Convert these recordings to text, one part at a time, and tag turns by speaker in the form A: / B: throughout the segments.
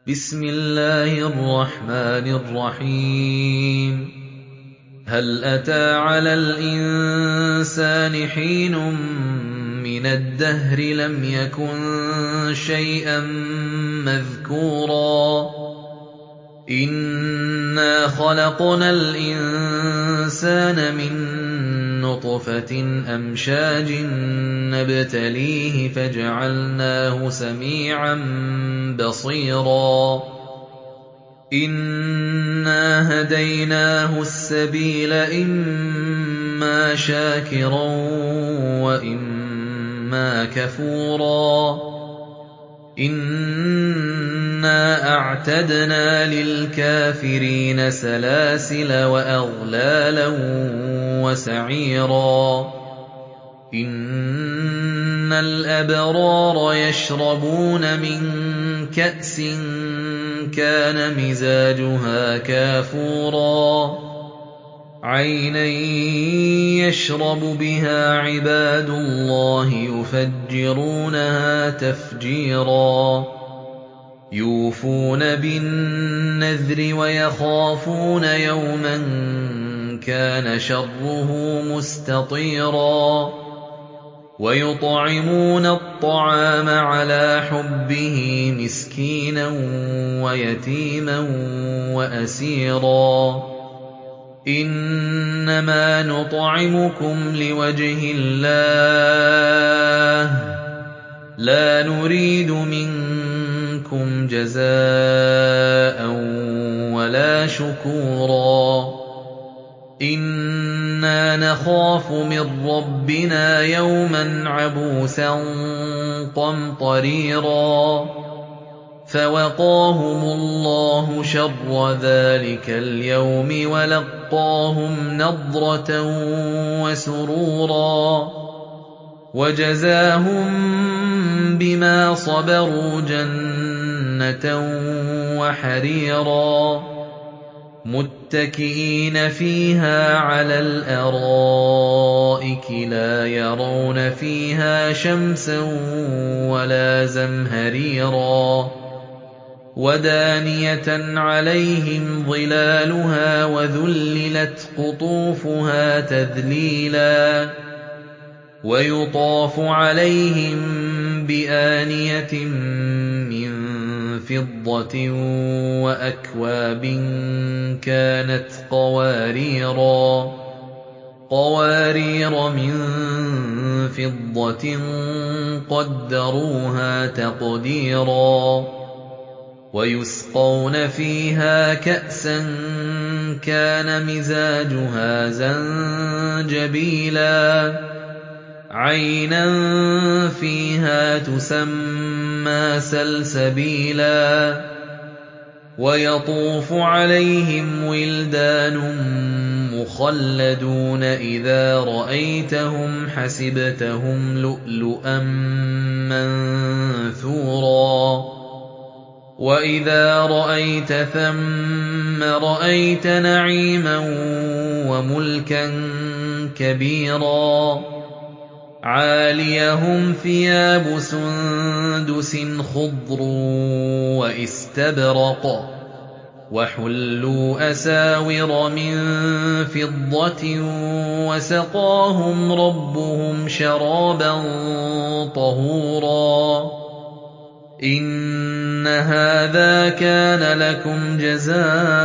A: بسم الله الرحمن الرحيم هل أتى على الإنسان حين من الدهر لم يكن شيئا مذكورا إنا خلقنا الإنسان من نطفة أمشاج نبتليه فجعلناه سميعا بصيرا إنا هديناه السبيل إما شاكرا وإما كفورا إنا أعتدنا للكافرين سلاسل وأغلالا وسعيرا إن الأبرار يشربون من كأس كان مزاجها كافورا عينا يشرب بها عباد الله يفجرونها تفجيرا يوفون بالنذر ويخافون يوما كان شره مستطيرا ويطعمون الطعام على حبه مسكينا ويتيما وأسيرا إنما نطعمكم لوجه الله لا نريد منكم جزاء ولا شكورا إنا نخاف من ربنا يوما عبوسا قمطريرا فوقاهم الله شر ذلك اليوم ولقاهم نضرة وسرورا وجزاهم بما صبروا جنة وحريرا متكئين فيها على الأرائك لا يرون فيها شمسا ولا زمهريرا ودانية عليهم ظلالها وذللت قطوفها تذليلا ويطاف عليهم بآنية من فضة وأكواب كانت قوارير من فضة قدروها تقديرا ويسقون فيها كأسا كان مزاجها زنجبيلا عينا فيها تسمى سلسبيلا ويطوف عليهم ولدان مخلدون إذا رأيتهم حسبتهم لؤلؤا منثورا وإذا رأيت ثم رأيت نعيما وملكا كبيرا عاليهم ثياب سندس خضر واستبرق وحلوا أساور من فضة وسقاهم ربهم شرابا طهورا إن هذا كان لكم جزاء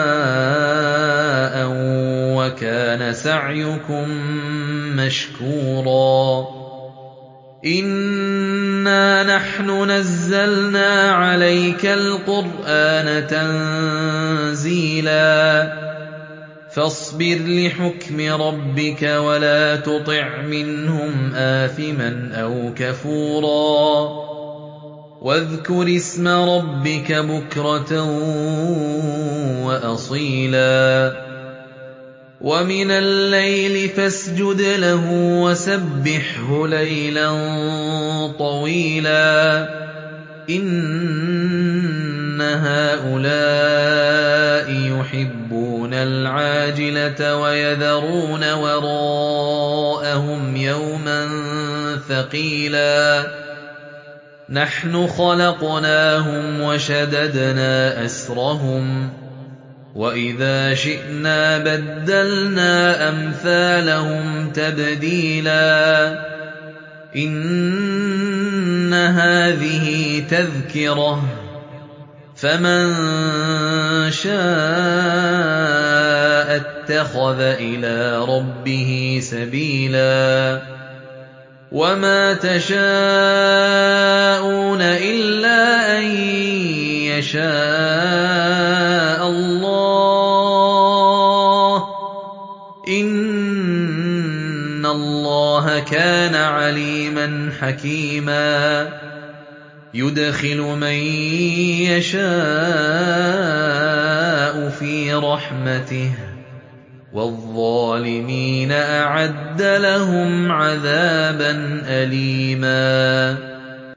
A: وكان سعيكم مشكورا إنا نحن نزلنا عليك القرآن تنزيلا فاصبر لحكم ربك ولا تطع منهم آثما أو كفورا واذكر اسم ربك بكرة وأصيلا ومن الليل فاسجد له وسبحه ليلا طويلا إن هؤلاء يحبون العاجلة ويذرون وراءهم يوما ثقيلا نَحْنُ خَلَقْنَاهُمْ وَشَدَدْنَا أَسْرَهُمْ ۖ وَإِذَا شِئْنَا بَدَّلْنَا أَمْثَالَهُمْ تَبْدِيلًا ۚ إِنَّ هَٰذِهِ تَذْكِرَةٌ ۖ فَمَن شَاءَ اتَّخَذَ إِلَىٰ رَبِّهِ سَبِيلًا وَمَا تَشَاءُونَ إِلَّا أَن يَشَاءَ اللَّهُ ۚ إِنَّ اللَّهَ كَانَ عَلِيمًا حَكِيمًا يُدْخِلُ مَن يَشَاءُ فِي رَحْمَتِهِ ۚ وَالظَّالِمِينَ أَعَدَّ لَهُمْ عَذَابًا أَلِيمًا